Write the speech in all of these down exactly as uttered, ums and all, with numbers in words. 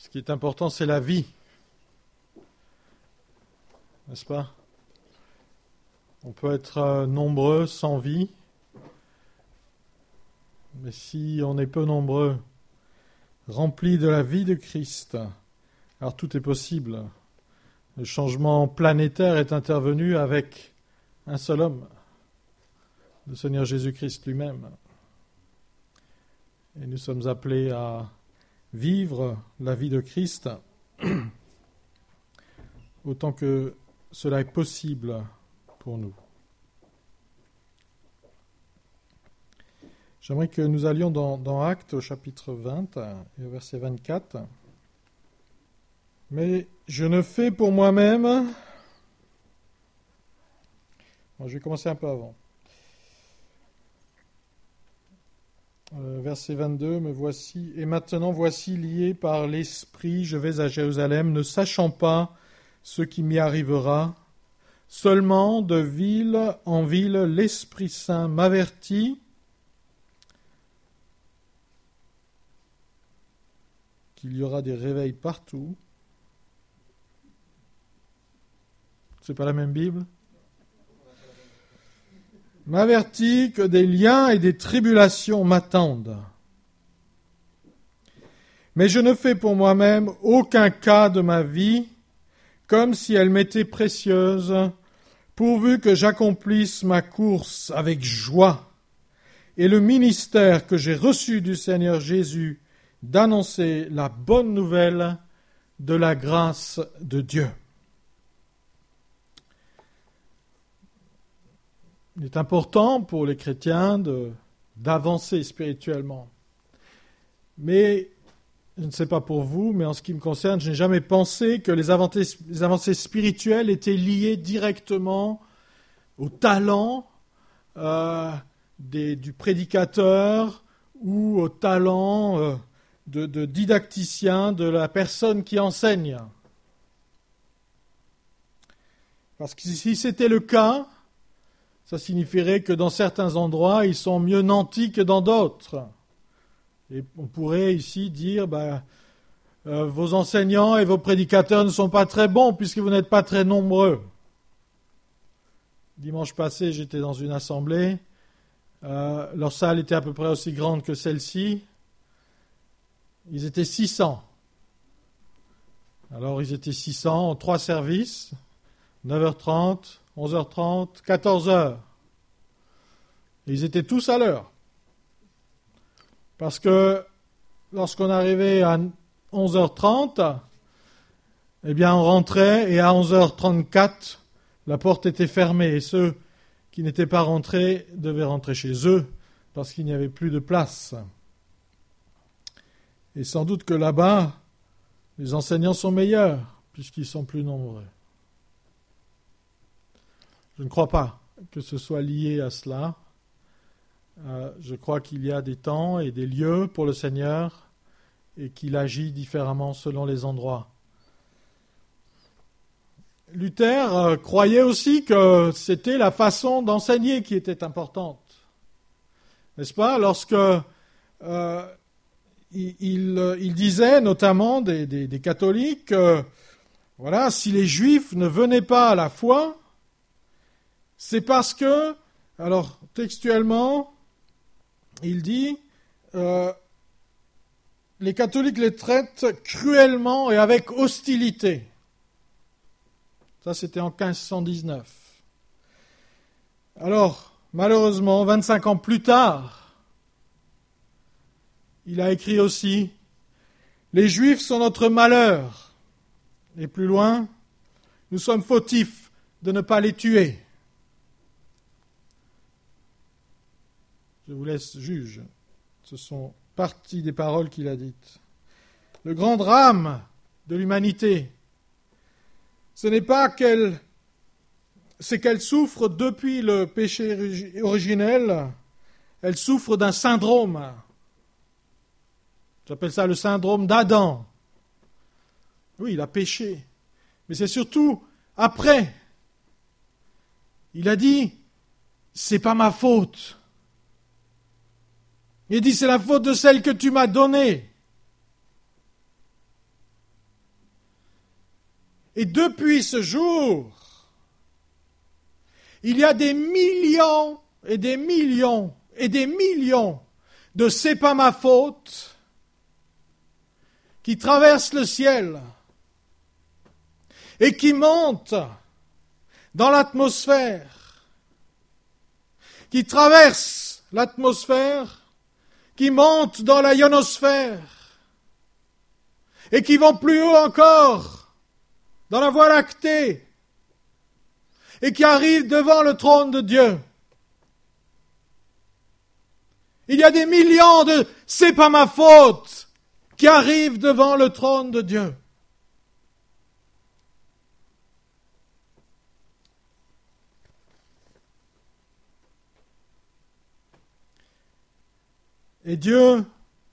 Ce qui est important, c'est la vie. N'est-ce pas? On peut être nombreux sans vie, mais si on est peu nombreux, remplis de la vie de Christ, alors tout est possible. Le changement planétaire est intervenu avec un seul homme, le Seigneur Jésus-Christ lui-même. Et nous sommes appelés à vivre la vie de Christ autant que cela est possible pour nous. J'aimerais que nous allions dans, dans Actes au chapitre vingt et au verset vingt-quatre. Mais je ne fais pour moi-même... Bon, je vais commencer un peu avant. Euh, verset vingt-deux, me voici, et maintenant voici lié par l'Esprit, je vais à Jérusalem, ne sachant pas ce qui m'y arrivera. Seulement de ville en ville, l'Esprit Saint m'avertit qu'il y aura des réveils partout. C'est pas la même Bible? M'avertit que des liens et des tribulations m'attendent. Mais je ne fais pour moi-même aucun cas de ma vie, comme si elle m'était précieuse, pourvu que j'accomplisse ma course avec joie et le ministère que j'ai reçu du Seigneur Jésus d'annoncer la bonne nouvelle de la grâce de Dieu. Il est important pour les chrétiens de, d'avancer spirituellement. Mais, je ne sais pas pour vous, mais en ce qui me concerne, je n'ai jamais pensé que les avancées, les avancées spirituelles étaient liées directement au talent euh, des, du prédicateur ou au talent euh, de, de didacticien de la personne qui enseigne. Parce que si c'était le cas, ça signifierait que dans certains endroits, ils sont mieux nantis que dans d'autres. Et on pourrait ici dire, ben, euh, vos enseignants et vos prédicateurs ne sont pas très bons puisque vous n'êtes pas très nombreux. Dimanche passé, j'étais dans une assemblée. Euh, leur salle était à peu près aussi grande que celle-ci. Ils étaient six cents. Alors, ils étaient six cents en trois services, neuf heures trente, onze heures trente, quatorze heures. Et ils étaient tous à l'heure. Parce que lorsqu'on arrivait à onze heures trente, eh bien on rentrait et à onze heures trente-quatre, la porte était fermée. Et ceux qui n'étaient pas rentrés devaient rentrer chez eux parce qu'il n'y avait plus de place. Et sans doute que là-bas, les enseignants sont meilleurs puisqu'ils sont plus nombreux. Je ne crois pas que ce soit lié à cela. Euh, je crois qu'il y a des temps et des lieux pour le Seigneur et qu'il agit différemment selon les endroits. Luther euh, croyait aussi que c'était la façon d'enseigner qui était importante. N'est-ce pas? Lorsque euh, il, il, il disait notamment des, des, des catholiques, euh, voilà, si les Juifs ne venaient pas à la foi, c'est parce que, alors textuellement, il dit, euh, les catholiques les traitent cruellement et avec hostilité. Ça, c'était en quinze cent dix-neuf. Alors, malheureusement, vingt-cinq ans plus tard, il a écrit aussi, les Juifs sont notre malheur. Et plus loin, nous sommes fautifs de ne pas les tuer. Je vous laisse juge. Ce sont partie des paroles qu'il a dites. Le grand drame de l'humanité, ce n'est pas qu'elle, c'est qu'elle souffre depuis le péché originel, elle souffre d'un syndrome. J'appelle ça le syndrome d'Adam. Oui, il a péché. Mais c'est surtout après. Il a dit, c'est pas ma faute. Il dit, c'est la faute de celle que tu m'as donnée. Et depuis ce jour, il y a des millions et des millions et des millions de c'est pas ma faute qui traversent le ciel et qui montent dans l'atmosphère, qui traversent l'atmosphère, qui montent dans la ionosphère et qui vont plus haut encore dans la Voie lactée et qui arrivent devant le trône de Dieu. Il y a des millions de « c'est pas ma faute » qui arrivent devant le trône de Dieu. Et Dieu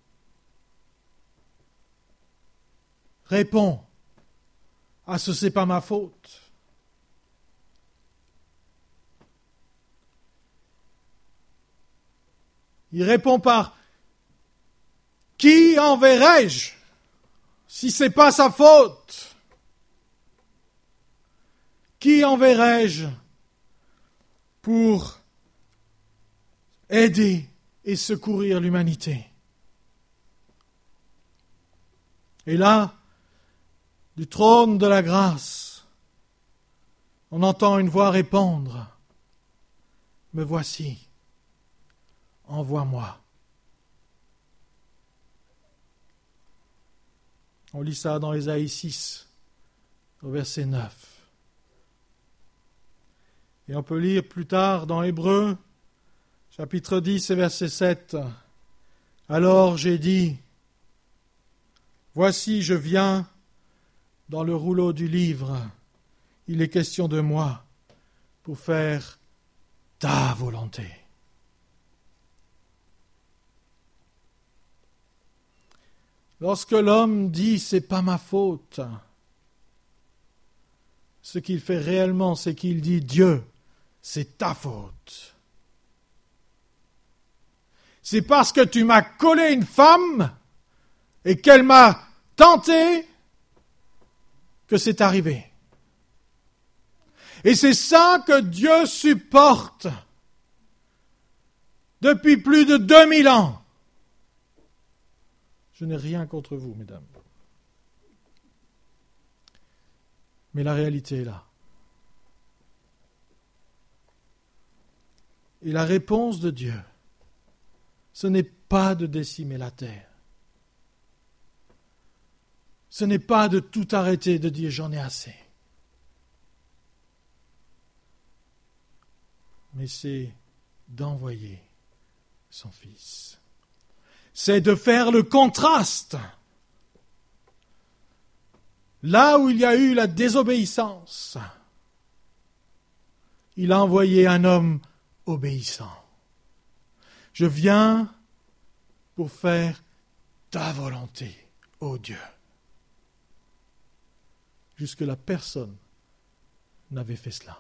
répond à ce « c'est pas ma faute ». Il répond par « Qui enverrai-je si ce n'est pas sa faute ? Qui enverrai-je pour aider et secourir l'humanité ?» Et là, du trône de la grâce, on entend une voix répondre « Me voici, envoie-moi. » On lit ça dans Ésaïe six, au verset neuf. Et on peut lire plus tard dans Hébreux, chapitre dix et verset sept. « Alors j'ai dit, voici je viens, dans le rouleau du livre, il est question de moi pour faire ta volonté. » Lorsque l'homme dit « c'est pas ma faute », ce qu'il fait réellement, c'est qu'il dit « Dieu, c'est ta faute. C'est parce que tu m'as collé une femme et qu'elle m'a tenté que c'est arrivé. Et c'est ça que Dieu supporte depuis plus de deux mille ans. Je n'ai rien contre vous, mesdames. Mais la réalité est là. Et la réponse de Dieu, ce n'est pas de décimer la terre. Ce n'est pas de tout arrêter, de dire j'en ai assez. Mais c'est d'envoyer son Fils. C'est de faire le contraste. Là où il y a eu la désobéissance, il a envoyé un homme obéissant. Je viens pour faire ta volonté, ô Dieu. Jusque-là, personne n'avait fait cela.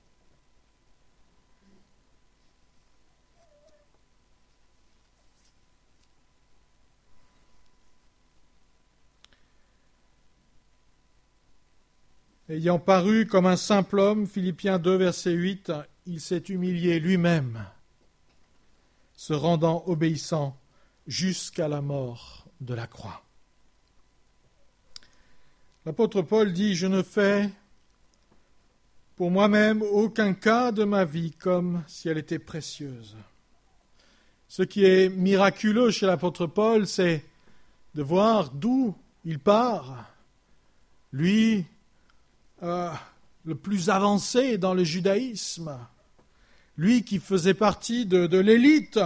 Ayant paru comme un simple homme, Philippiens deux, verset huit, il s'est humilié lui-même, se rendant obéissant jusqu'à la mort de la croix. L'apôtre Paul dit « Je ne fais pour moi-même aucun cas de ma vie comme si elle était précieuse. » Ce qui est miraculeux chez l'apôtre Paul, c'est de voir d'où il part. Lui, Euh, le plus avancé dans le judaïsme, lui qui faisait partie de, de l'élite,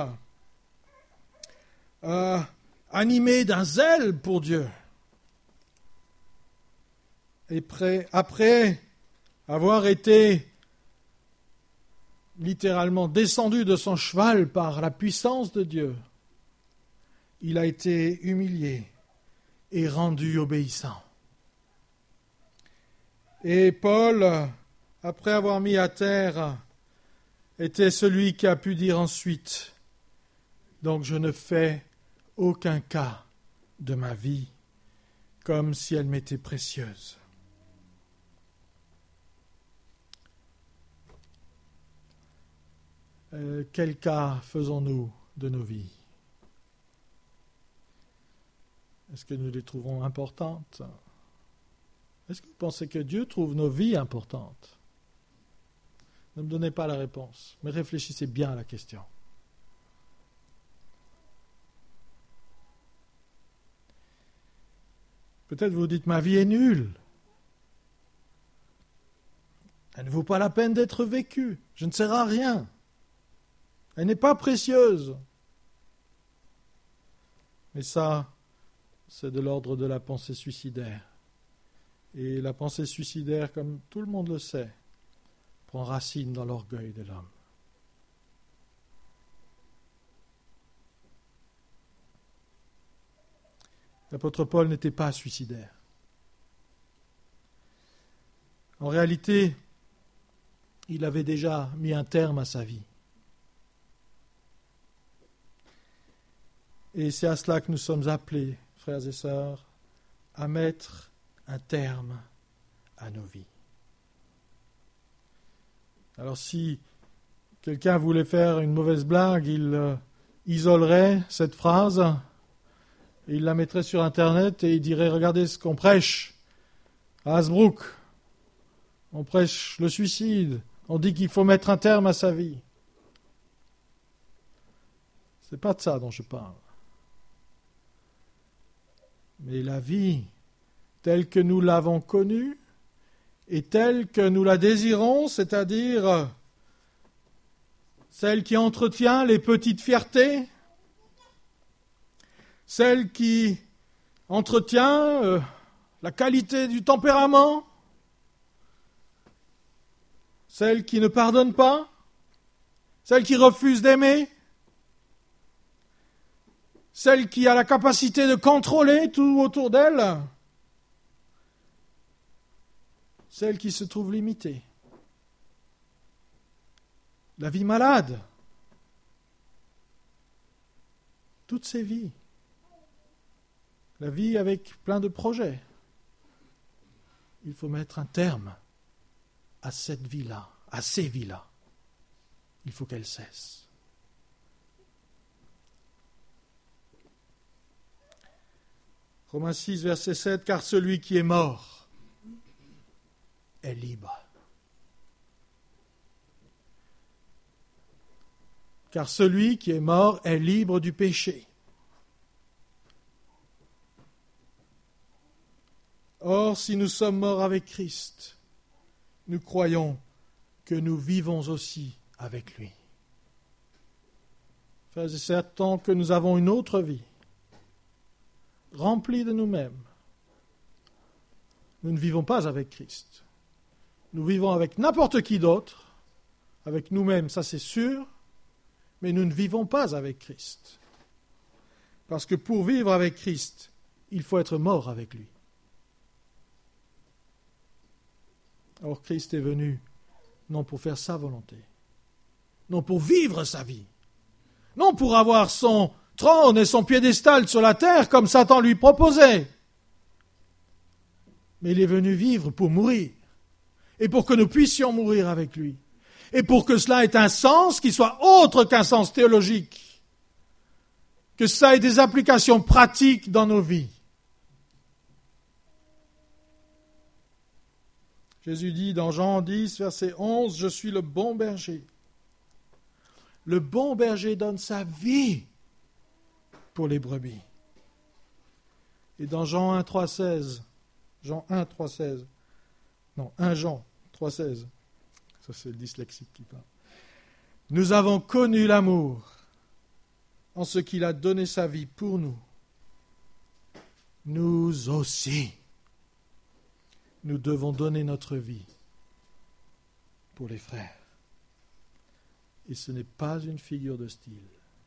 euh, animé d'un zèle pour Dieu. Et près, après avoir été littéralement descendu de son cheval par la puissance de Dieu, il a été humilié et rendu obéissant. Et Paul, après avoir mis à terre, était celui qui a pu dire ensuite « Donc je ne fais aucun cas de ma vie comme si elle m'était précieuse. » euh, quel cas faisons-nous de nos vies? Est-ce que nous les trouvons importantes? Est-ce que vous pensez que Dieu trouve nos vies importantes? Ne me donnez pas la réponse, mais réfléchissez bien à la question. Peut-être vous dites, ma vie est nulle. Elle ne vaut pas la peine d'être vécue. Je ne sers à rien. Elle n'est pas précieuse. Mais ça, c'est de l'ordre de la pensée suicidaire. Et la pensée suicidaire, comme tout le monde le sait, prend racine dans l'orgueil de l'homme. L'apôtre Paul n'était pas suicidaire. En réalité, il avait déjà mis un terme à sa vie. Et c'est à cela que nous sommes appelés, frères et sœurs, à mettre un terme à nos vies. Alors si quelqu'un voulait faire une mauvaise blague, il euh, isolerait cette phrase, il la mettrait sur Internet et il dirait, regardez ce qu'on prêche à Hasbrook. On prêche le suicide. On dit qu'il faut mettre un terme à sa vie. Ce n'est pas de ça dont je parle. Mais la vie, telle que nous l'avons connue, et telle que nous la désirons, c'est-à-dire celle qui entretient les petites fiertés, celle qui entretient euh, la qualité du tempérament, celle qui ne pardonne pas, celle qui refuse d'aimer, celle qui a la capacité de contrôler tout autour d'elle, celle qui se trouve limitée. La vie malade, toutes ces vies, la vie avec plein de projets. Il faut mettre un terme à cette vie-là, à ces vies-là. Il faut qu'elles cessent. Romains six, verset sept, car celui qui est mort est libre. Car celui qui est mort est libre du péché. Or, si nous sommes morts avec Christ, nous croyons que nous vivons aussi avec lui. Frères et sœurs, tant que nous avons une autre vie, remplie de nous-mêmes, nous ne vivons pas avec Christ. Nous vivons avec n'importe qui d'autre, avec nous-mêmes, ça c'est sûr, mais nous ne vivons pas avec Christ. Parce que pour vivre avec Christ, il faut être mort avec lui. Or, Christ est venu non pour faire sa volonté, non pour vivre sa vie, non pour avoir son trône et son piédestal sur la terre comme Satan lui proposait, mais il est venu vivre pour mourir, et pour que nous puissions mourir avec lui, et pour que cela ait un sens qui soit autre qu'un sens théologique, que ça ait des applications pratiques dans nos vies. Jésus dit dans Jean dix, verset onze, « Je suis le bon berger. Le bon berger donne sa vie pour les brebis. » Et dans Jean un, trois, seize, Jean un, trois, seize, non, un Jean trois, seize, ça c'est le dyslexique qui parle. « Nous avons connu l'amour en ce qu'il a donné sa vie pour nous. Nous aussi. Nous devons donner notre vie pour les frères. Et ce n'est pas une figure de style.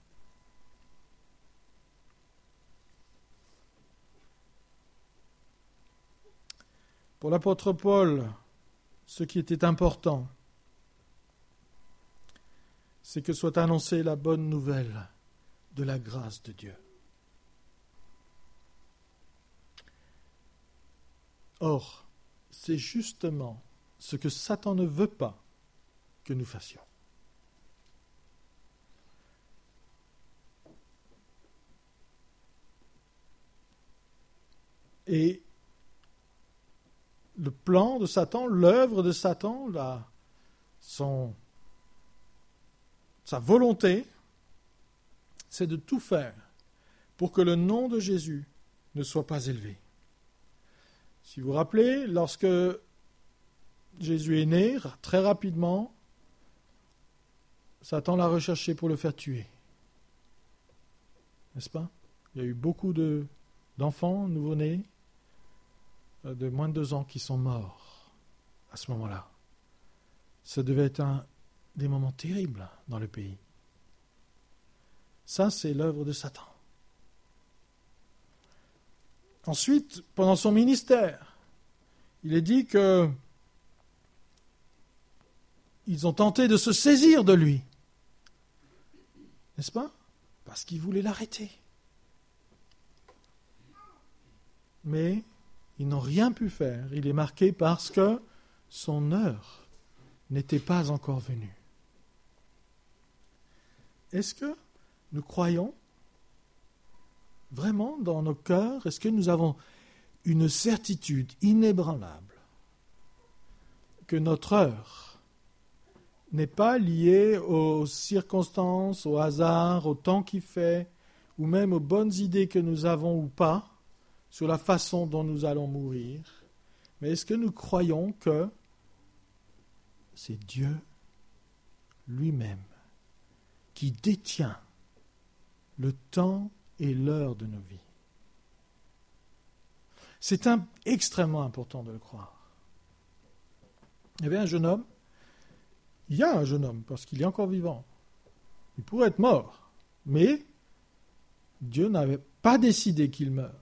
Pour l'apôtre Paul, ce qui était important, c'est que soit annoncée la bonne nouvelle de la grâce de Dieu. Or, c'est justement ce que Satan ne veut pas que nous fassions. Et le plan de Satan, l'œuvre de Satan, la, son, sa volonté, c'est de tout faire pour que le nom de Jésus ne soit pas élevé. Si vous vous rappelez, lorsque Jésus est né, très rapidement, Satan l'a recherché pour le faire tuer. N'est-ce pas? Il y a eu beaucoup de, d'enfants nouveau-nés de moins de deux ans qui sont morts à ce moment-là. Ça devait être un, des moments terribles dans le pays. Ça, c'est l'œuvre de Satan. Ensuite, pendant son ministère, il est dit que ils ont tenté de se saisir de lui. N'est-ce pas? Parce qu'ils voulaient l'arrêter. Mais ils n'ont rien pu faire. Il est marqué parce que son heure n'était pas encore venue. Est-ce que nous croyons vraiment dans nos cœurs, est-ce que nous avons une certitude inébranlable que notre heure n'est pas liée aux circonstances, au hasard, au temps qu'il fait, ou même aux bonnes idées que nous avons ou pas, sur la façon dont nous allons mourir, mais est-ce que nous croyons que c'est Dieu lui-même qui détient le temps et l'heure de nos vies? C'est un, extrêmement important de le croire. Il y avait un jeune homme, il y a un jeune homme, parce qu'il est encore vivant. Il pourrait être mort, mais Dieu n'avait pas décidé qu'il meure.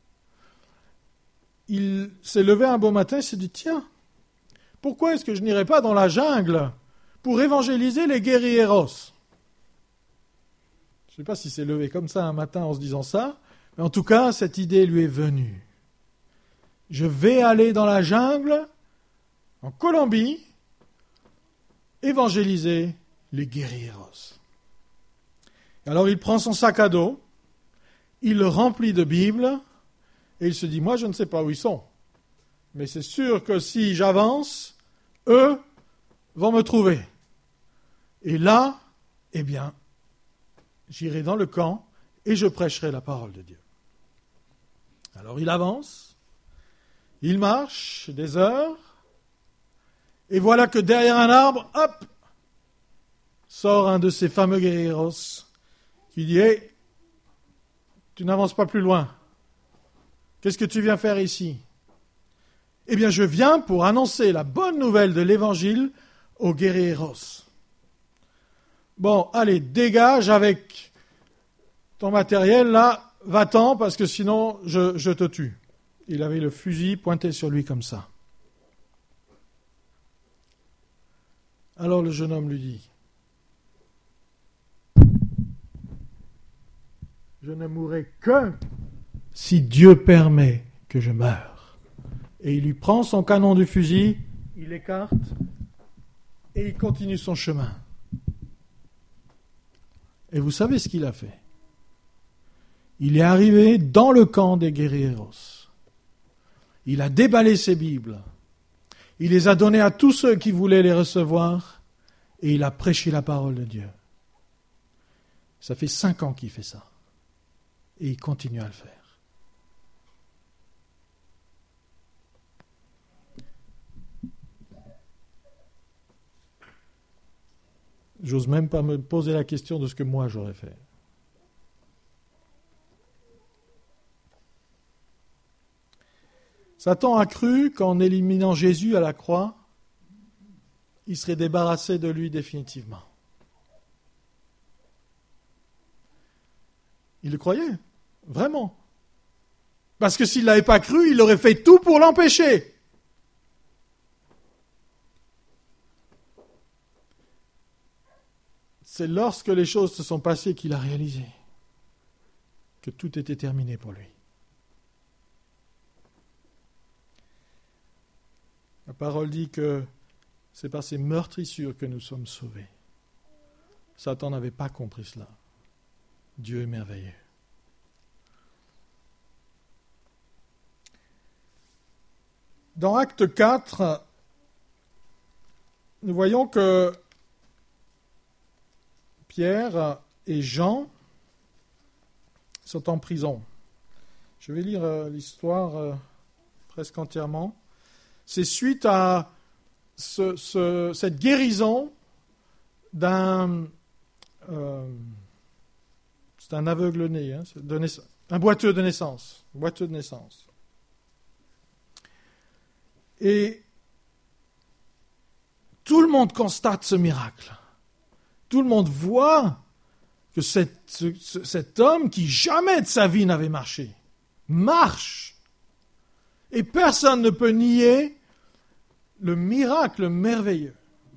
Il s'est levé un beau matin et s'est dit, tiens, pourquoi est-ce que je n'irai pas dans la jungle pour évangéliser les guerrieros? Je ne sais pas si s'est levé comme ça un matin en se disant ça, mais en tout cas, cette idée lui est venue. Je vais aller dans la jungle, en Colombie, évangéliser les guerrieros. Alors il prend son sac à dos, il le remplit de Bibles, et il se dit, moi je ne sais pas où ils sont, mais c'est sûr que si j'avance, eux vont me trouver. Et là, eh bien, j'irai dans le camp et je prêcherai la parole de Dieu. Alors il avance, il marche des heures, et voilà que derrière un arbre, hop, sort un de ces fameux guerrieros qui dit, hé, hey, tu n'avances pas plus loin. Qu'est-ce que tu viens faire ici? Eh bien, je viens pour annoncer la bonne nouvelle de l'Évangile aux guerrieros. Bon, allez, dégage avec ton matériel, là, va-t'en, parce que sinon, je, je te tue. Il avait le fusil pointé sur lui comme ça. Alors le jeune homme lui dit, je ne mourrai que si Dieu permet que je meure. Et il lui prend son canon du fusil, il l'écarte, et il continue son chemin. Et vous savez ce qu'il a fait? Il est arrivé dans le camp des guerrieros. Il a déballé ses Bibles. Il les a données à tous ceux qui voulaient les recevoir, et il a prêché la parole de Dieu. Ça fait cinq ans qu'il fait ça. Et il continue à le faire. J'ose même pas me poser la question de ce que moi j'aurais fait. Satan a cru qu'en éliminant Jésus à la croix, il serait débarrassé de lui définitivement. Il le croyait, vraiment. Parce que s'il ne l'avait pas cru, il aurait fait tout pour l'empêcher. C'est lorsque les choses se sont passées qu'il a réalisé que tout était terminé pour lui. La parole dit que c'est par ces meurtrissures que nous sommes sauvés. Satan n'avait pas compris cela. Dieu est merveilleux. dans Acte quatre, nous voyons que Pierre et Jean sont en prison. Je vais lire euh, l'histoire euh, presque entièrement. C'est suite à ce, ce, cette guérison d'un... Euh, c'est un aveugle-né, hein, de naissance, un boiteux de naissance. Boiteux de naissance. Et tout le monde constate ce miracle. Tout le monde voit que cet, ce, cet homme qui jamais de sa vie n'avait marché, marche. Et personne ne peut nier le miracle merveilleux.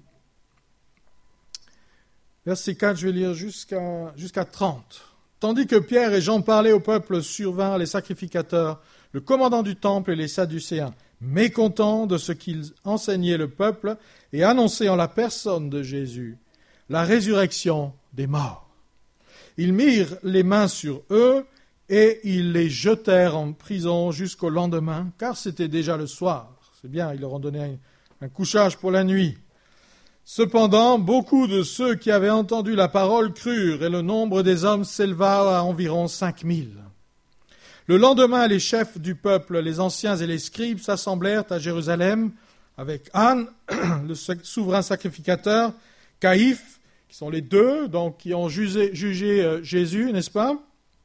Verset quatre, je vais lire jusqu'à, jusqu'à trente. Tandis que Pierre et Jean parlaient au peuple, survinrent les sacrificateurs, le commandant du temple et les Sadducéens, mécontents de ce qu'ils enseignaient le peuple et annonçaient en la personne de Jésus la résurrection des morts. Ils mirent les mains sur eux et ils les jetèrent en prison jusqu'au lendemain, car c'était déjà le soir. C'est bien, ils leur ont donné un, un couchage pour la nuit. Cependant, beaucoup de ceux qui avaient entendu la parole crurent, et le nombre des hommes s'éleva à environ cinq mille. Le lendemain, les chefs du peuple, les anciens et les scribes s'assemblèrent à Jérusalem avec Anne, le souverain sacrificateur, Caïphe, qui sont les deux, donc qui ont jugé, jugé euh, Jésus, n'est-ce pas?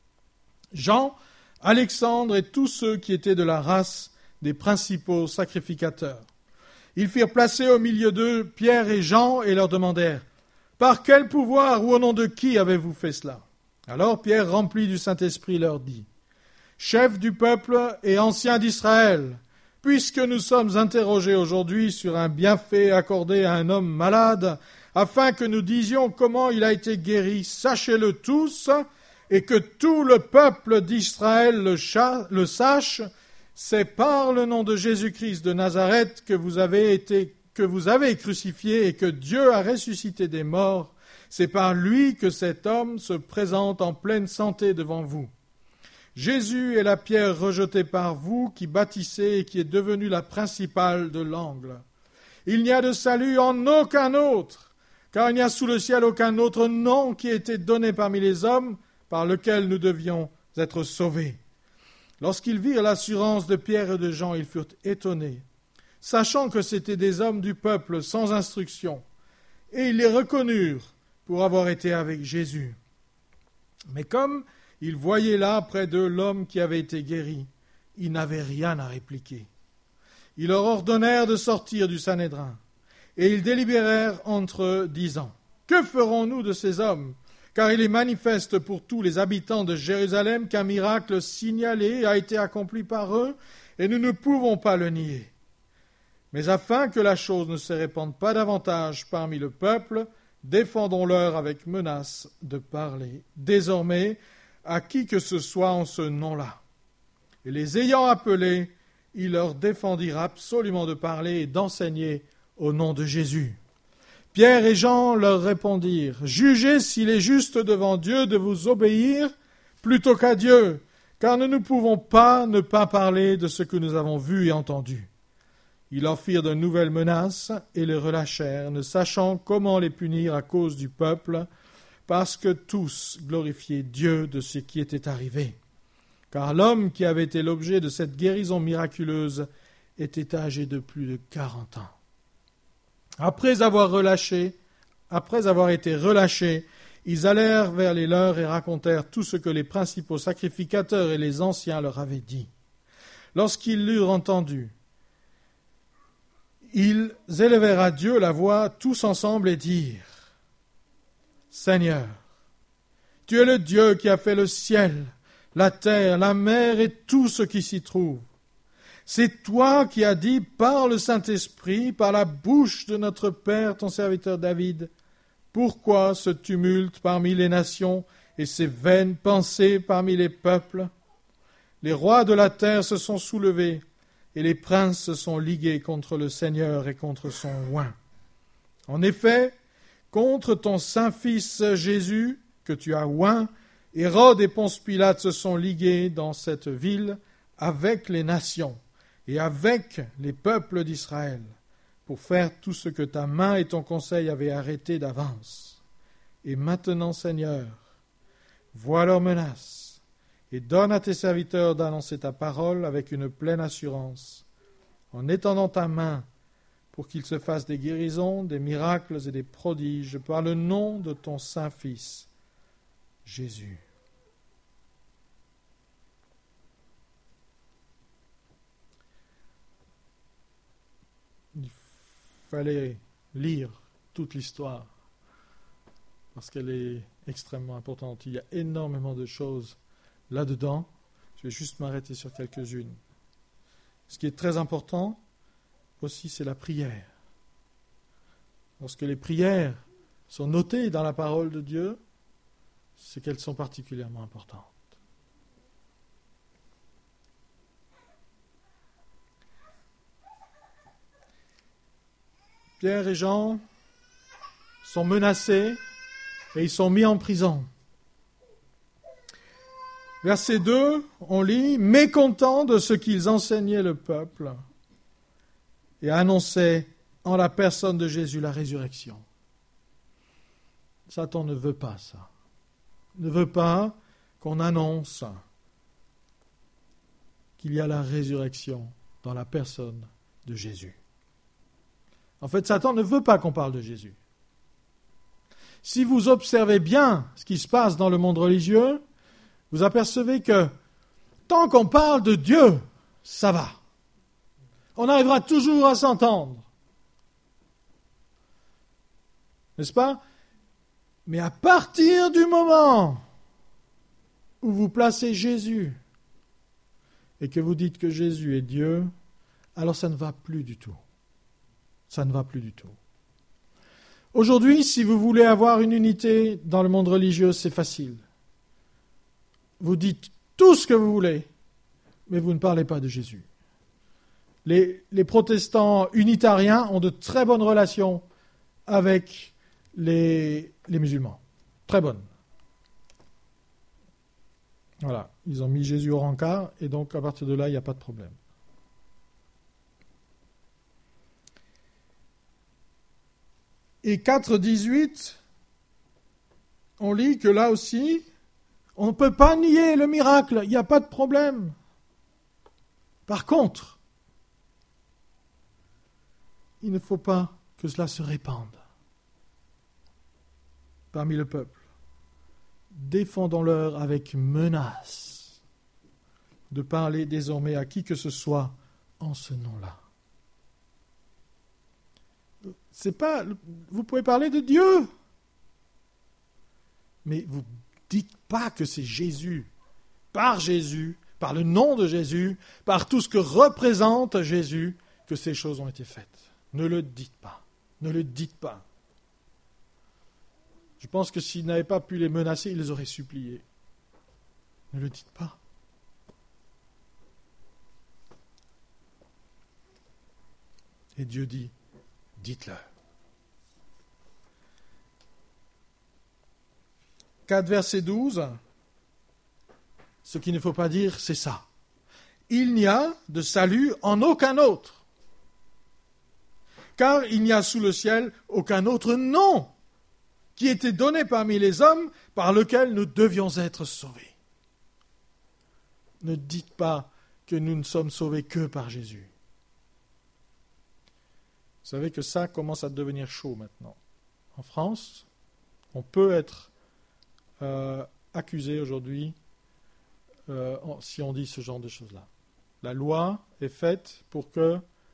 Jean, Alexandre et tous ceux qui étaient de la race des principaux sacrificateurs. Ils firent placer au milieu d'eux Pierre et Jean et leur demandèrent « Par quel pouvoir ou au nom de qui avez-vous fait cela ?» Alors Pierre, rempli du Saint-Esprit, leur dit « Chefs du peuple et anciens d'Israël, puisque nous sommes interrogés aujourd'hui sur un bienfait accordé à un homme malade, afin que nous disions comment il a été guéri, sachez-le tous, et que tout le peuple d'Israël le, cha- le sache, c'est par le nom de Jésus-Christ de Nazareth que vous avez été, que vous avez crucifié et que Dieu a ressuscité des morts. C'est par lui que cet homme se présente en pleine santé devant vous. Jésus est la pierre rejetée par vous qui bâtissez et qui est devenue la principale de l'angle. Il n'y a de salut en aucun autre, car il n'y a sous le ciel aucun autre nom qui ait été donné parmi les hommes par lequel nous devions être sauvés. Lorsqu'ils virent l'assurance de Pierre et de Jean, ils furent étonnés, sachant que c'étaient des hommes du peuple sans instruction, et ils les reconnurent pour avoir été avec Jésus. Mais comme ils voyaient là près d'eux l'homme qui avait été guéri, ils n'avaient rien à répliquer. Ils leur ordonnèrent de sortir du Sanhédrin, et ils délibérèrent entre eux, disant « Que ferons-nous de ces hommes ? Car il est manifeste pour tous les habitants de Jérusalem qu'un miracle signalé a été accompli par eux, et nous ne pouvons pas le nier. Mais afin que la chose ne se répande pas davantage parmi le peuple, défendons-leur avec menace de parler désormais à qui que ce soit en ce nom-là. Et les ayant appelés, il leur défendirent absolument de parler et d'enseigner au nom de Jésus. Pierre et Jean leur répondirent « Jugez s'il est juste devant Dieu de vous obéir plutôt qu'à Dieu, car nous ne pouvons pas ne pas parler de ce que nous avons vu et entendu. » Ils leur firent de nouvelles menaces et les relâchèrent, ne sachant comment les punir à cause du peuple, parce que tous glorifiaient Dieu de ce qui était arrivé. Car l'homme qui avait été l'objet de cette guérison miraculeuse était âgé de plus de quarante ans. Après avoir relâché, après avoir été relâchés, ils allèrent vers les leurs et racontèrent tout ce que les principaux sacrificateurs et les anciens leur avaient dit. Lorsqu'ils l'eurent entendu, ils élevèrent à Dieu la voix tous ensemble et dirent « Seigneur, tu es le Dieu qui a fait le ciel, la terre, la mer et tout ce qui s'y trouve. C'est toi qui as dit par le Saint-Esprit, par la bouche de notre Père, ton serviteur David, pourquoi ce tumulte parmi les nations et ces vaines pensées parmi les peuples? Les rois de la terre se sont soulevés et les princes se sont ligués contre le Seigneur et contre son oint. En effet, contre ton Saint-Fils Jésus, que tu as oint, Hérode et Ponce Pilate se sont ligués dans cette ville avec les nations. et avec les peuples d'Israël, pour faire tout ce que ta main et ton conseil avaient arrêté d'avance. Et maintenant, Seigneur, vois leurs menaces, et donne à tes serviteurs d'annoncer ta parole avec une pleine assurance, en étendant ta main pour qu'il se fasse des guérisons, des miracles et des prodiges par le nom de ton Saint-Fils, Jésus. Il fallait lire toute l'histoire parce qu'elle est extrêmement importante. Il y a énormément de choses là-dedans. Je vais juste m'arrêter sur quelques-unes. Ce qui est très important aussi, c'est la prière. Lorsque les prières sont notées dans la parole de Dieu, c'est qu'elles sont particulièrement importantes. Pierre et Jean sont menacés et ils sont mis en prison. Verset deux, on lit « Mécontents de ce qu'ils enseignaient le peuple et annonçaient en la personne de Jésus la résurrection. » Satan ne veut pas ça. Il ne veut pas qu'on annonce qu'il y a la résurrection dans la personne de Jésus. En fait, Satan ne veut pas qu'on parle de Jésus. Si vous observez bien ce qui se passe dans le monde religieux, vous apercevez que tant qu'on parle de Dieu, ça va. On arrivera toujours à s'entendre. N'est-ce pas? Mais à partir du moment où vous placez Jésus et que vous dites que Jésus est Dieu, alors ça ne va plus du tout. Ça ne va plus du tout. Aujourd'hui, si vous voulez avoir une unité dans le monde religieux, c'est facile. Vous dites tout ce que vous voulez, mais vous ne parlez pas de Jésus. Les, les protestants unitariens ont de très bonnes relations avec les, les musulmans. Très bonnes. Voilà, ils ont mis Jésus au rencard, et donc à partir de là, il n'y a pas de problème. Et quatre dix-huit, on lit que là aussi, on ne peut pas nier le miracle, il n'y a pas de problème. Par contre, il ne faut pas que cela se répande parmi le peuple. Défendons-leur avec menace de parler désormais à qui que ce soit en ce nom-là. C'est pas, vous pouvez parler de Dieu, mais vous dites pas que c'est Jésus, par Jésus, par le nom de Jésus, par tout ce que représente Jésus, que ces choses ont été faites. Ne le dites pas, ne le dites pas. Je pense que s'ils n'avaient pas pu les menacer, ils les auraient suppliés. Ne le dites pas. Et Dieu dit, dites-le. quatre, verset douze, ce qu'il ne faut pas dire, c'est ça. Il n'y a de salut en aucun autre, car il n'y a sous le ciel aucun autre nom qui était donné parmi les hommes par lequel nous devions être sauvés. Ne dites pas que nous ne sommes sauvés que par Jésus. Vous savez que ça commence à devenir chaud maintenant. En France, on peut être euh, accusé aujourd'hui euh, si on dit ce genre de choses-là. La loi est faite pour que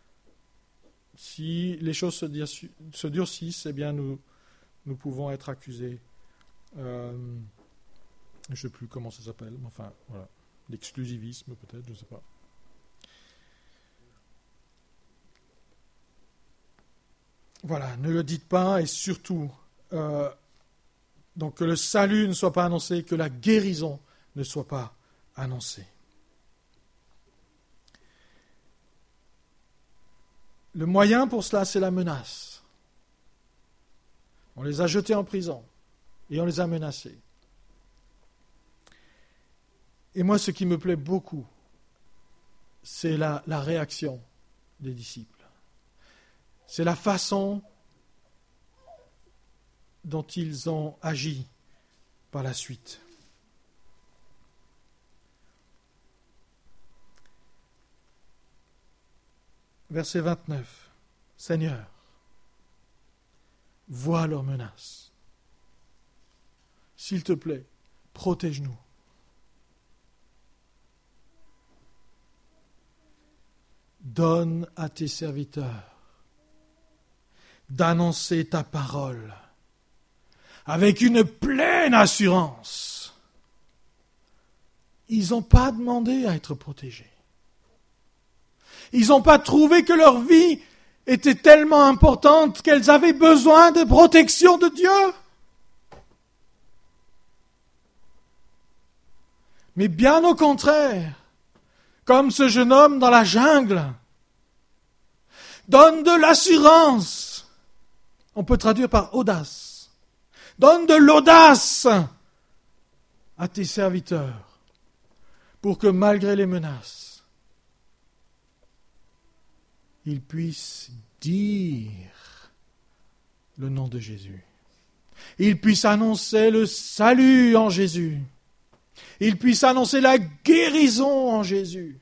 si les choses se, dir- se durcissent, eh bien nous, nous pouvons être accusés. Euh, je ne sais plus comment ça s'appelle, mais enfin, voilà. L'exclusivisme peut-être, je ne sais pas. Voilà, ne le dites pas et surtout, euh, donc que le salut ne soit pas annoncé, que la guérison ne soit pas annoncée. Le moyen pour cela, c'est la menace. On les a jetés en prison et on les a menacés. Et moi, ce qui me plaît beaucoup, c'est la, la réaction des disciples. C'est la façon dont ils ont agi par la suite. Verset vingt-neuf. Seigneur, vois leurs menaces. S'il te plaît, protège-nous. Donne à tes serviteurs d'annoncer ta parole avec une pleine assurance. Ils n'ont pas demandé à être protégés. Ils n'ont pas trouvé que leur vie était tellement importante qu'elles avaient besoin de protection de Dieu. Mais bien au contraire, comme ce jeune homme dans la jungle, donne de l'assurance. On peut traduire par audace. Donne de l'audace à tes serviteurs pour que malgré les menaces, ils puissent dire le nom de Jésus. Ils puissent annoncer le salut en Jésus. Ils puissent annoncer la guérison en Jésus.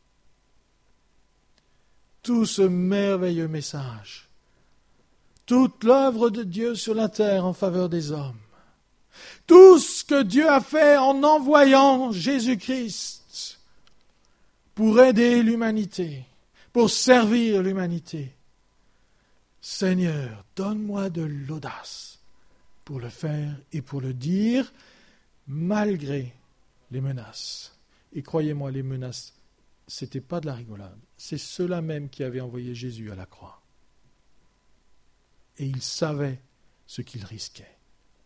Tout ce merveilleux message, toute l'œuvre de Dieu sur la terre en faveur des hommes, tout ce que Dieu a fait en envoyant Jésus-Christ pour aider l'humanité, pour servir l'humanité. Seigneur, donne-moi de l'audace pour le faire et pour le dire, malgré les menaces. Et croyez-moi, les menaces, ce n'était pas de la rigolade. C'est ceux-là même qui avaient envoyé Jésus à la croix. Et ils savaient ce qu'ils risquaient.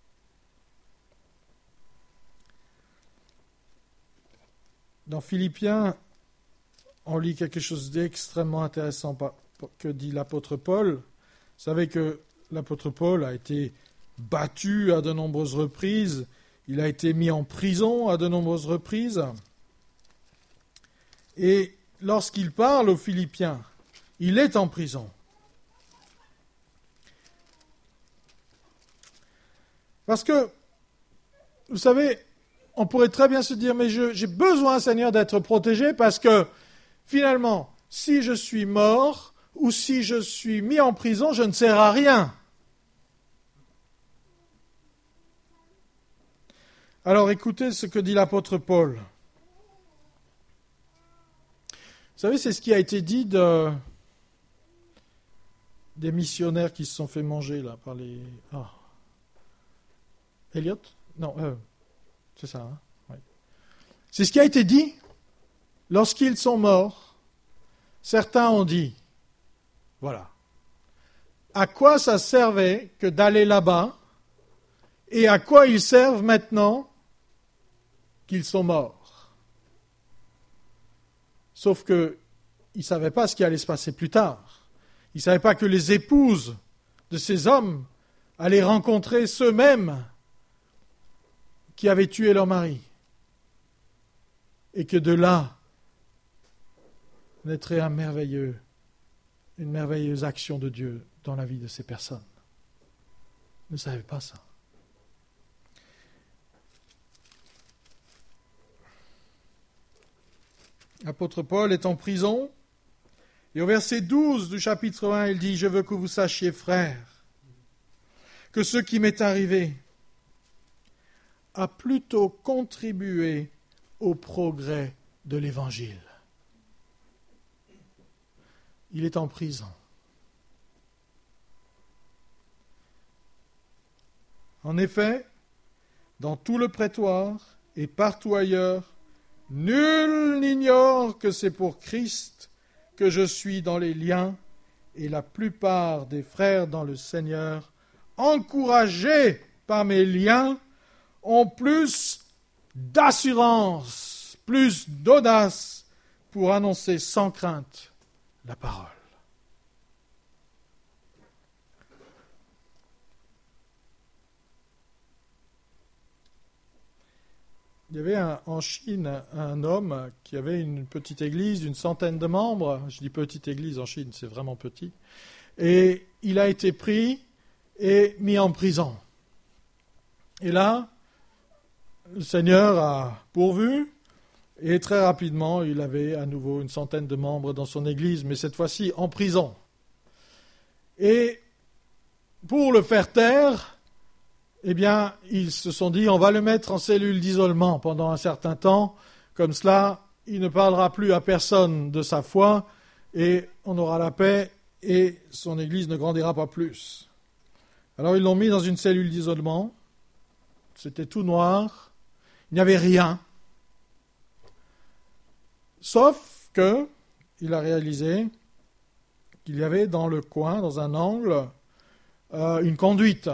Dans Philippiens, on lit quelque chose d'extrêmement intéressant que dit l'apôtre Paul. Vous savez que l'apôtre Paul a été battu à de nombreuses reprises. Il a été mis en prison à de nombreuses reprises. Et lorsqu'il parle aux Philippiens, il est en prison. Parce que, vous savez, on pourrait très bien se dire, mais je, j'ai besoin, Seigneur, d'être protégé parce que, finalement, si je suis mort ou si je suis mis en prison, je ne sers à rien. Alors écoutez ce que dit l'apôtre Paul. Vous savez, c'est ce qui a été dit de, des missionnaires qui se sont fait manger là par les... Oh. Elliot ? Non, euh, c'est ça. Hein, oui. C'est ce qui a été dit lorsqu'ils sont morts. Certains ont dit, voilà, à quoi ça servait que d'aller là-bas et à quoi ils servent maintenant qu'ils sont morts. Sauf qu'ils ne savaient pas ce qui allait se passer plus tard. Ils ne savaient pas que les épouses de ces hommes allaient rencontrer ceux-mêmes qui avaient tué leur mari. Et que de là naîtrait un merveilleux, une merveilleuse action de Dieu dans la vie de ces personnes. Ils ne savaient pas ça. L'apôtre Paul est en prison, et au verset douze du chapitre un, il dit « Je veux que vous sachiez, frères, que ce qui m'est arrivé a plutôt contribué au progrès de l'Évangile. » Il est en prison. En effet, dans tout le prétoire et partout ailleurs, nul n'ignore que c'est pour Christ que je suis dans les liens, et la plupart des frères dans le Seigneur, encouragés par mes liens, ont plus d'assurance, plus d'audace pour annoncer sans crainte la parole. il y avait un, en Chine un, un homme qui avait une petite église d'une centaine de membres. Je dis petite église en Chine, c'est vraiment petit. Et il a été pris et mis en prison. Et là, le Seigneur a pourvu, et très rapidement, il avait à nouveau une centaine de membres dans son église, mais cette fois-ci en prison. Et pour le faire taire, eh bien, ils se sont dit, on va le mettre en cellule d'isolement pendant un certain temps, comme cela, il ne parlera plus à personne de sa foi, et on aura la paix, et son église ne grandira pas plus. Alors ils l'ont mis dans une cellule d'isolement, c'était tout noir, il n'y avait rien, sauf que il a réalisé qu'il y avait dans le coin, dans un angle, euh, une conduite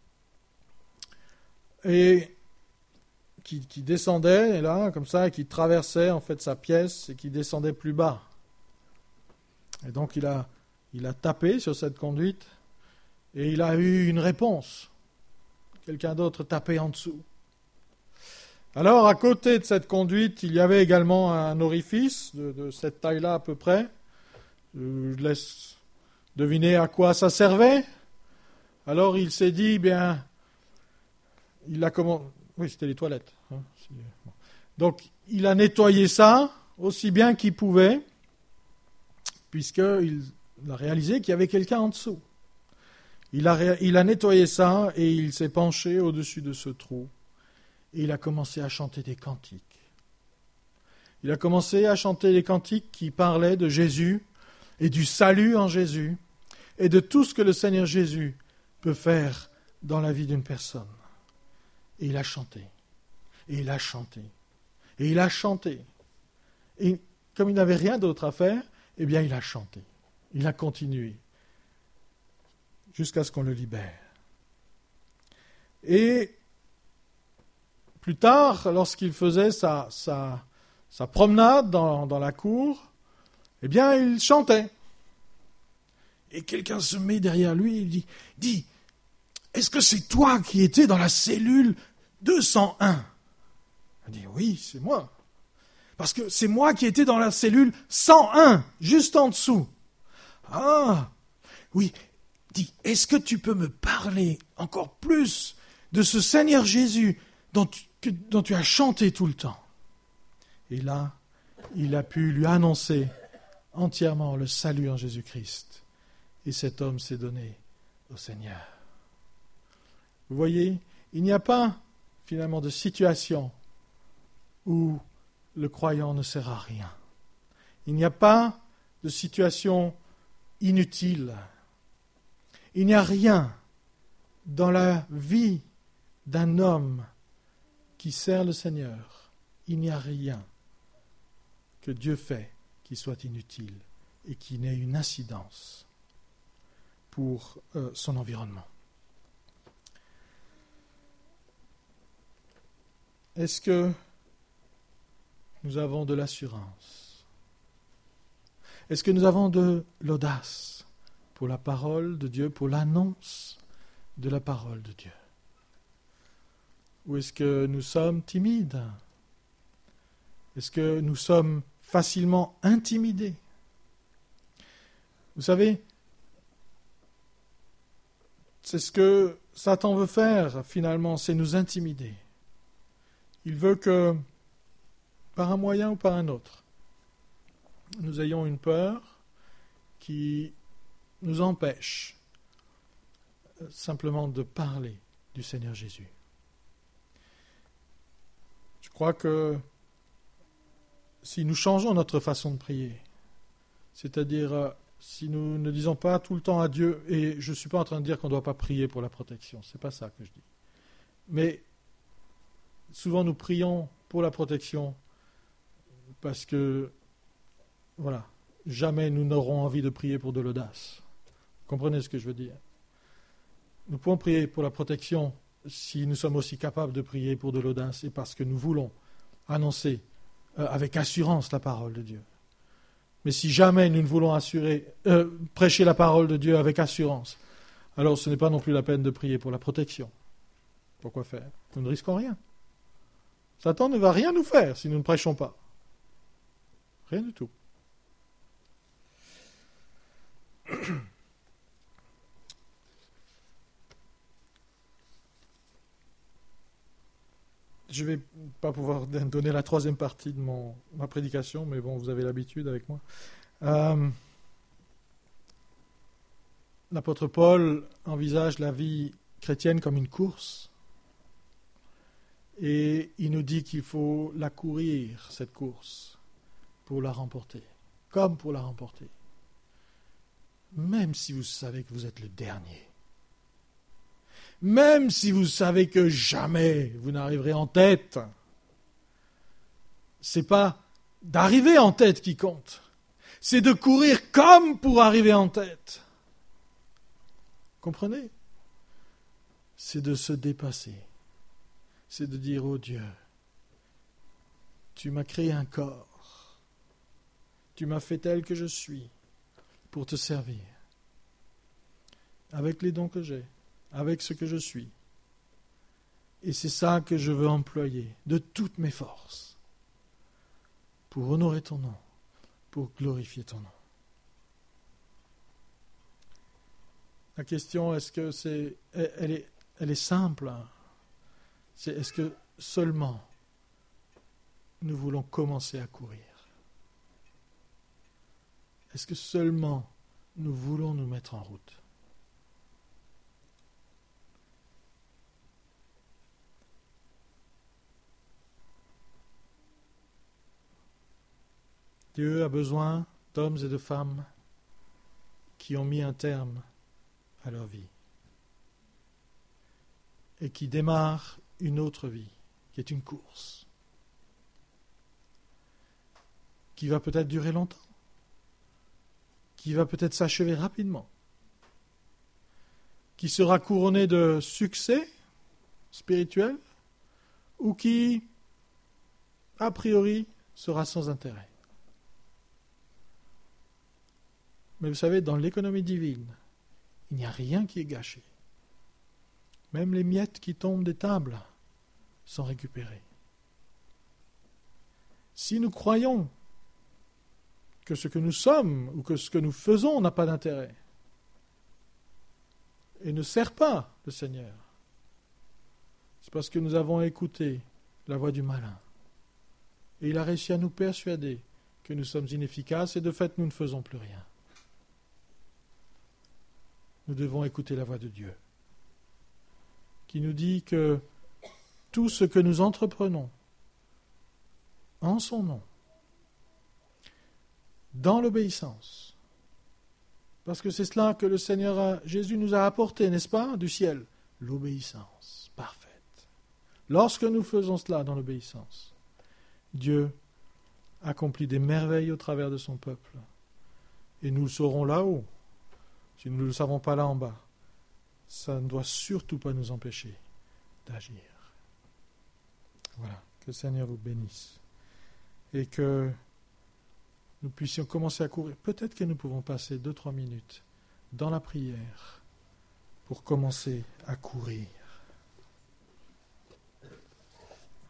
et qui, qui descendait là comme ça, et qui traversait en fait sa pièce et qui descendait plus bas. Et donc il a, il a tapé sur cette conduite et il a eu une réponse. Quelqu'un d'autre tapait en dessous. Alors, à côté de cette conduite, il y avait également un orifice de, de cette taille-là à peu près. Je laisse deviner à quoi ça servait. Alors, il s'est dit, bien, il a comment... Oui, c'était les toilettes. Hein. Donc, il a nettoyé ça aussi bien qu'il pouvait, puisqu'il a réalisé qu'il y avait quelqu'un en dessous. Il a, ré... il a nettoyé ça et il s'est penché au-dessus de ce trou. Et il a commencé à chanter des cantiques. Il a commencé à chanter des cantiques qui parlaient de Jésus et du salut en Jésus et de tout ce que le Seigneur Jésus peut faire dans la vie d'une personne. Et il a chanté. Et il a chanté. Et il a chanté. Et comme il n'avait rien d'autre à faire, eh bien il a chanté. Il a continué jusqu'à ce qu'on le libère. Et plus tard, lorsqu'il faisait sa, sa, sa promenade dans, dans la cour, eh bien, il chantait. Et quelqu'un se met derrière lui et dit, dit, est-ce que c'est toi qui étais dans la cellule deux cent un ? Il dit, oui, c'est moi. Parce que c'est moi qui étais dans la cellule cent un, juste en dessous. Ah, oui, dit, est-ce que tu peux me parler encore plus de ce Seigneur Jésus dont tu, que, dont tu as chanté tout le temps ? Et là, il a pu lui annoncer entièrement le salut en Jésus-Christ. Et cet homme s'est donné au Seigneur. Vous voyez, il n'y a pas finalement de situation où le croyant ne sert à rien. Il n'y a pas de situation inutile. Il n'y a rien dans la vie d'un homme qui sert le Seigneur. Il n'y a rien que Dieu fait qui soit inutile et qui n'ait une incidence pour euh, son environnement. Est-ce que nous avons de l'assurance ? Est-ce que nous avons de l'audace pour la parole de Dieu, pour l'annonce de la parole de Dieu ? Ou est-ce que nous sommes timides ? Est-ce que nous sommes facilement intimidés ? Vous savez, c'est ce que Satan veut faire finalement, c'est nous intimider. Il veut que, par un moyen ou par un autre, nous ayons une peur qui nous empêche simplement de parler du Seigneur Jésus. Je crois que si nous changeons notre façon de prier, c'est-à-dire euh, si nous ne disons pas tout le temps à Dieu, et je ne suis pas en train de dire qu'on ne doit pas prier pour la protection, ce n'est pas ça que je dis, mais souvent nous prions pour la protection parce que, voilà, jamais nous n'aurons envie de prier pour de l'audace. Vous comprenez ce que je veux dire ? Nous pouvons prier pour la protection si nous sommes aussi capables de prier pour de l'audace et parce que nous voulons annoncer euh, avec assurance la parole de Dieu. Mais si jamais nous ne voulons assurer, euh, prêcher la parole de Dieu avec assurance, alors ce n'est pas non plus la peine de prier pour la protection. Pourquoi faire ? Nous ne risquons rien. Satan ne va rien nous faire si nous ne prêchons pas. Rien du tout. Je ne vais pas pouvoir donner la troisième partie de mon, ma prédication, mais bon, vous avez l'habitude avec moi. Euh, l'apôtre Paul envisage la vie chrétienne comme une course. Et il nous dit qu'il faut la courir, cette course, pour la remporter. Comme pour la remporter. Même si vous savez que vous êtes le dernier. Même si vous savez que jamais vous n'arriverez en tête. C'est pas d'arriver en tête qui compte. C'est de courir comme pour arriver en tête. Comprenez ? C'est de se dépasser. C'est de dire, oh Dieu, tu m'as créé un corps. Tu m'as fait tel que je suis pour te servir. Avec les dons que j'ai. Avec ce que je suis. Et c'est ça que je veux employer de toutes mes forces pour honorer ton nom, pour glorifier ton nom. La question, est-ce que c'est, elle est, elle est simple. C'est est-ce que seulement nous voulons commencer à courir? Est-ce que seulement nous voulons nous mettre en route? Dieu a besoin d'hommes et de femmes qui ont mis un terme à leur vie et qui démarrent une autre vie, qui est une course, qui va peut-être durer longtemps, qui va peut-être s'achever rapidement, qui sera couronnée de succès spirituel ou qui, a priori, sera sans intérêt. Mais vous savez, dans l'économie divine, il n'y a rien qui est gâché. Même les miettes qui tombent des tables sont récupérées. Si nous croyons que ce que nous sommes ou que ce que nous faisons n'a pas d'intérêt et ne sert pas le Seigneur, c'est parce que nous avons écouté la voix du malin. Et il a réussi à nous persuader que nous sommes inefficaces et de fait nous ne faisons plus rien. Nous devons écouter la voix de Dieu, qui nous dit que tout ce que nous entreprenons en son nom, dans l'obéissance, parce que c'est cela que le Seigneur a, Jésus nous a apporté, n'est-ce pas, du ciel, l'obéissance parfaite. Lorsque nous faisons cela dans l'obéissance, Dieu accomplit des merveilles au travers de son peuple, et nous le saurons là-haut. Si nous ne le savons pas là en bas, ça ne doit surtout pas nous empêcher d'agir. Voilà, que le Seigneur vous bénisse. Et que nous puissions commencer à courir. Peut-être que nous pouvons passer deux, trois minutes dans la prière pour commencer à courir.